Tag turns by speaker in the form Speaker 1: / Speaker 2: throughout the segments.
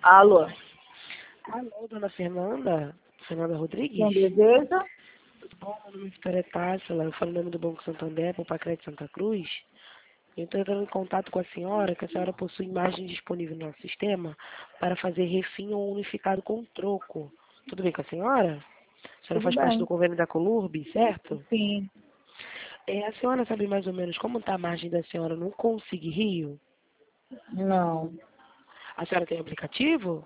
Speaker 1: Alô?
Speaker 2: Alô, dona Fernanda? Fernanda Rodrigues?
Speaker 1: Quem deseja?
Speaker 2: Tudo bom? Meu nome é Vitória Tássila. Eu falo em nome do Banco Santander, Pacrete Santa Cruz. Eu estou entrando em contato com a senhora, que a senhora possui imagem disponível no nosso sistema para fazer refim ou unificado com troco. Tudo bem com a senhora? A senhora
Speaker 1: Tudo
Speaker 2: faz parte do
Speaker 1: bem.
Speaker 2: convênio da Colurb, certo?
Speaker 1: Sim.
Speaker 2: A senhora sabe mais ou menos como está a margem da senhora no Consigue Rio?
Speaker 1: Não.
Speaker 2: A senhora tem aplicativo?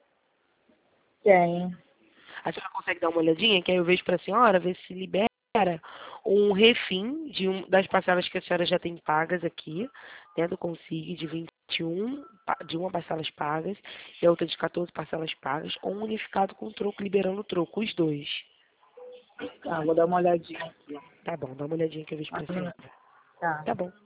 Speaker 1: Tem.
Speaker 2: A senhora consegue dar uma olhadinha, que aí eu vejo para a senhora, ver se libera um refim das parcelas que a senhora já tem pagas aqui, né, do Consigue, de 21, de uma parcelas pagas, e a outra de 14 parcelas pagas, ou um unificado com troco, liberando o troco, os dois.
Speaker 1: Tá, vou dar uma olhadinha aqui.
Speaker 2: Tá bom, dá uma olhadinha que eu vejo para a senhora.
Speaker 1: Tá.
Speaker 2: Tá bom.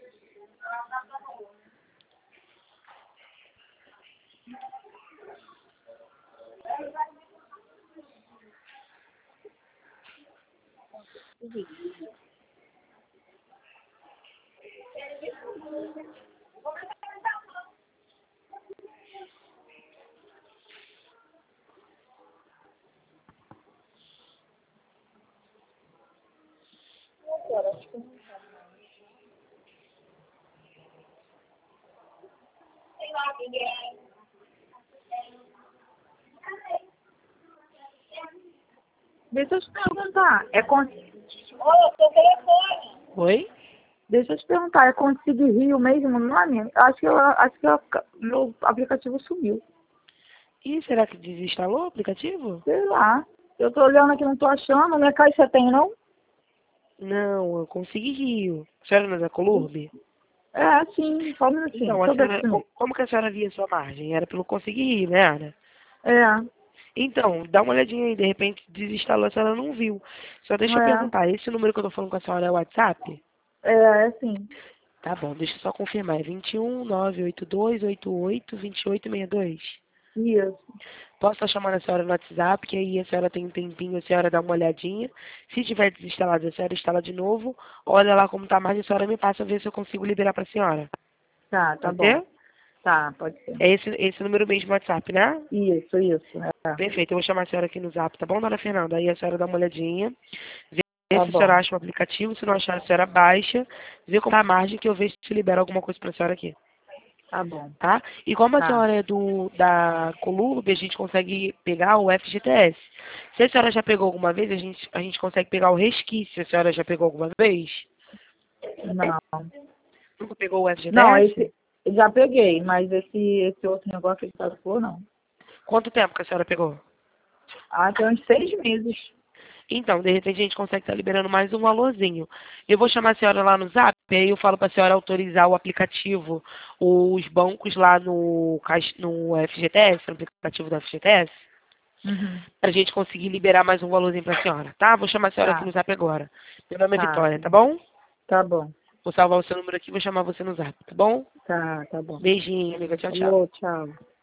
Speaker 1: Deixa eu te perguntar.
Speaker 2: Oi?
Speaker 1: Deixa eu te perguntar, é Consigue Rio mesmo o nome? Meu aplicativo sumiu.
Speaker 2: E será que desinstalou o aplicativo?
Speaker 1: Sei lá. Eu tô olhando aqui, não tô achando. Minha caixa tem, não?
Speaker 2: Não, eu consegui Rio. A senhora não é da Colurb?
Speaker 1: É, sim. Só um minutinho.
Speaker 2: Então,
Speaker 1: Deixa
Speaker 2: a
Speaker 1: eu ver
Speaker 2: senhora,
Speaker 1: aqui.
Speaker 2: como que a senhora via a sua margem? Era pelo Conseguir Rir, né, Ana?
Speaker 1: É.
Speaker 2: Então, dá uma olhadinha aí, de repente desinstalou, a senhora não viu. Só deixa eu
Speaker 1: É.
Speaker 2: perguntar, esse número que eu tô falando com a senhora é o WhatsApp?
Speaker 1: É sim.
Speaker 2: Tá bom, deixa eu só confirmar, é 21 982 88 2862.
Speaker 1: Isso.
Speaker 2: Posso estar chamando a senhora no WhatsApp, que aí a senhora tem um tempinho, a senhora dá uma olhadinha. Se tiver desinstalado, a senhora instala de novo, olha lá como tá a margem, a senhora me passa, ver se eu consigo liberar pra senhora.
Speaker 1: Tá
Speaker 2: Pode
Speaker 1: bom.
Speaker 2: ser?
Speaker 1: Tá, pode ser.
Speaker 2: É esse número mesmo do WhatsApp, né?
Speaker 1: Isso. É.
Speaker 2: Perfeito, eu vou chamar a senhora aqui no Zap, tá bom, dona Fernanda? Aí a senhora dá uma olhadinha, vê
Speaker 1: Tá
Speaker 2: se a senhora
Speaker 1: bom.
Speaker 2: acha o aplicativo, se não achar, a senhora baixa, vê como tá a margem que eu vejo se libera alguma coisa pra senhora aqui,
Speaker 1: Tá bom.
Speaker 2: tá? E como a
Speaker 1: Tá.
Speaker 2: senhora é da Colurb, a gente consegue pegar o FGTS. Se a senhora já pegou alguma vez, a gente consegue pegar o resquício. A senhora já pegou alguma vez?
Speaker 1: Não.
Speaker 2: Nunca pegou o
Speaker 1: Não,
Speaker 2: FGTS?
Speaker 1: esse já peguei, mas esse outro negócio que ele por não.
Speaker 2: Quanto tempo que a senhora pegou?
Speaker 1: Ah, tem uns 6 meses.
Speaker 2: Então, de repente a gente consegue estar liberando mais um valorzinho. Eu vou chamar a senhora lá no Zap, e aí eu falo para a senhora autorizar o aplicativo, os bancos lá no FGTS, no aplicativo do FGTS,
Speaker 1: Uhum.
Speaker 2: para a gente conseguir liberar mais um valorzinho para a senhora, tá? Vou chamar a senhora aqui
Speaker 1: Tá,
Speaker 2: no Zap agora. Meu nome é
Speaker 1: tá.
Speaker 2: Vitória, tá bom?
Speaker 1: Tá bom.
Speaker 2: Vou salvar o seu número aqui e vou chamar você no Zap, tá bom?
Speaker 1: Tá bom.
Speaker 2: Beijinho, amiga. Tchau, tchau.
Speaker 1: Alô, tchau.